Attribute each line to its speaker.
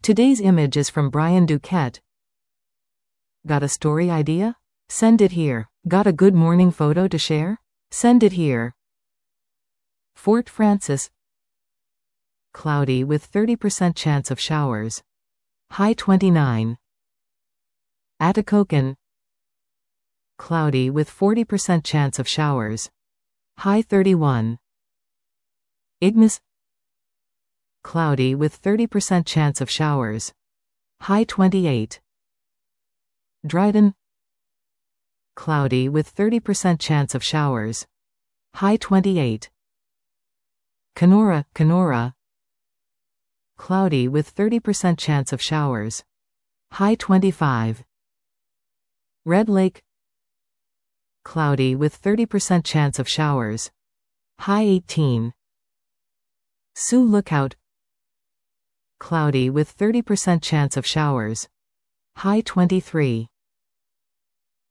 Speaker 1: Today's image is from Brian Duquette. Got a story idea? Send it here. Got a good morning photo to share? Send it here. Fort Frances. Cloudy with 30% chance of showers. High 29. Atikokan. Cloudy with 40% chance of showers. High 31. Ignis. Cloudy with 30% chance of showers. High 28. Dryden. Cloudy with 30% chance of showers. High 28. Kenora. Cloudy with 30% chance of showers. High 25. Red Lake. Cloudy with 30% chance of showers. High 18. Sioux Lookout. Cloudy with 30% chance of showers. High 23.